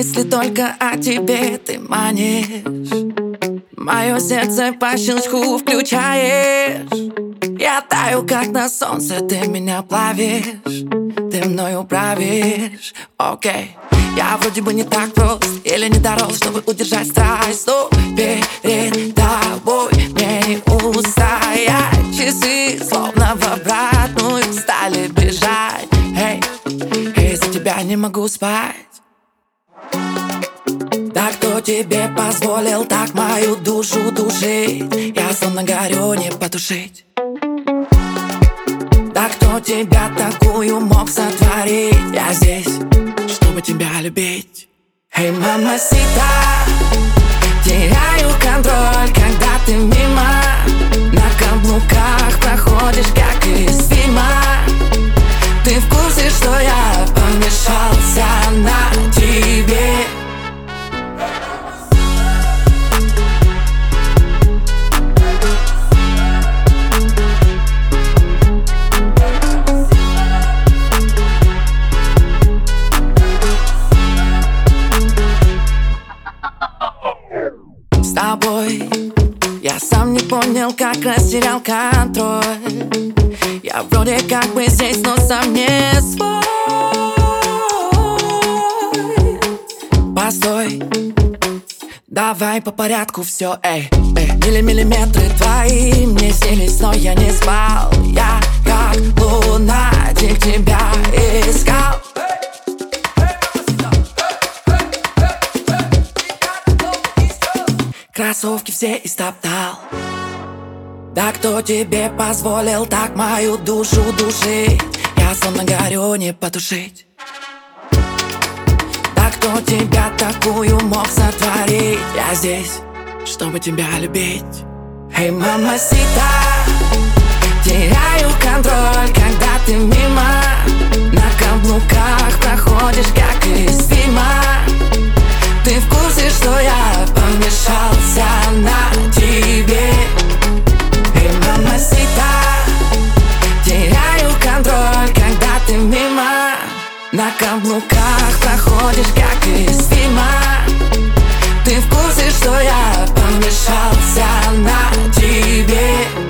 мысли только о тебе ты манишь. Мое сердце по щелчку включаешь. Я таю, как на солнце, ты меня плавишь. Ты мною правишь, окей. Я вроде бы не так прост или не дорос, чтобы удержать страсть. Но перед тобой мне не устоять. Часы словно в обратную стали бежать. Эй, из-за тебя не могу спать. Да кто тебе позволил так мою душу душить? Я словно горю, не потушить. Да кто тебя такую мог сотворить? Я здесь, чтобы тебя любить. Эй, мамасита, теряю контроль, когда ты мимо. На каблуках проходишь, как из фильма. Ты в курсе, что я помешался на тебе? С тобой я сам не понял, как растерял контроль. Я вроде как бы здесь, но сам не свой. Постой, давай по порядку все, эй, эй. Миллиметры твои мне снились, но я не спал. Я как лунатик тебя искал. Кроссовки все истоптал. Да кто тебе позволил так мою душу душить? Я словно горю, не потушить. Да кто тебя такую мог сотворить? Я здесь, чтобы тебя любить. Эй, мамасита, теряю контроль, когда ты мимо. На каблуках проходишь, как из фильма. Ты в курсе, что я помешался на тебе? Эй, мамасита, теряю контроль, когда ты мимо. На каблуках проходишь, как из фильма. Ты в курсе, что я помешался на тебе?